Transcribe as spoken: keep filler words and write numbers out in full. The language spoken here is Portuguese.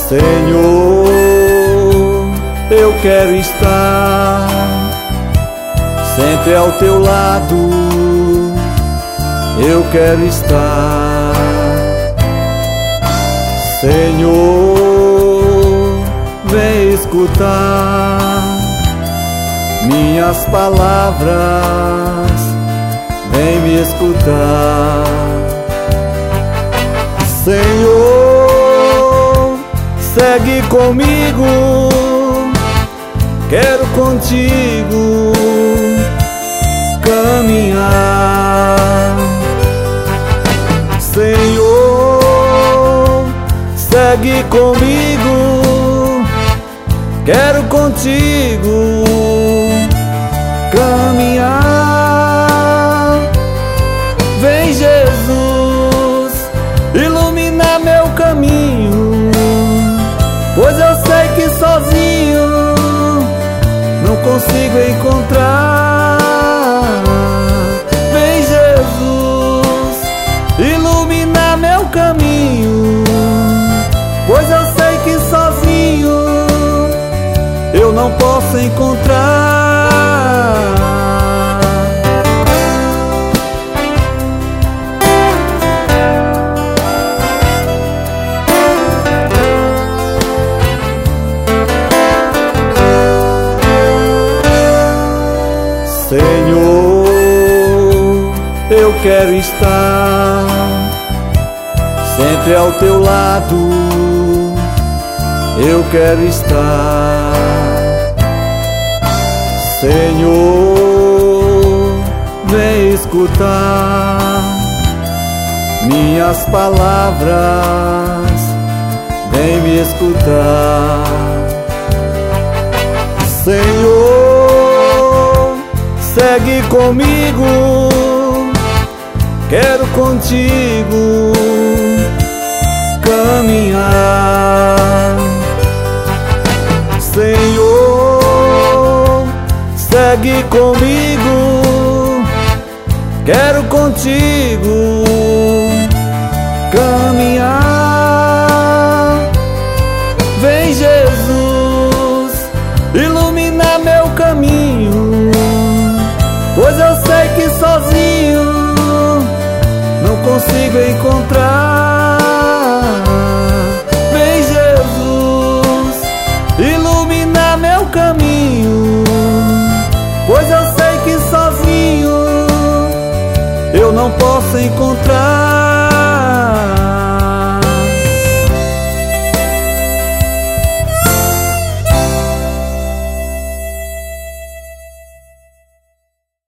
Senhor, eu quero estar sempre ao teu lado, eu quero estar. Senhor, vem escutar minhas palavras, vem me escutar. Senhor, segue comigo, quero contigo caminhar. Senhor, segue comigo, quero contigo caminhar. Vem, Jesus, ilumina meu caminho, pois eu sei que sozinho não consigo encontrar. Vem, Jesus, ilumina meu caminho, pois eu sei que sozinho eu não posso encontrar. Senhor, eu quero estar sempre ao teu lado, eu quero estar. Senhor, vem escutar minhas palavras, vem me escutar. Senhor, segue comigo, quero contigo caminhar. Senhor, segue comigo, quero contigo caminhar. Vem, Jesus, ilumina meu caminho, pois eu sei que sozinho não consigo encontrar. Vem, Jesus, ilumina meu caminho, pois eu sei que sozinho eu não posso encontrar.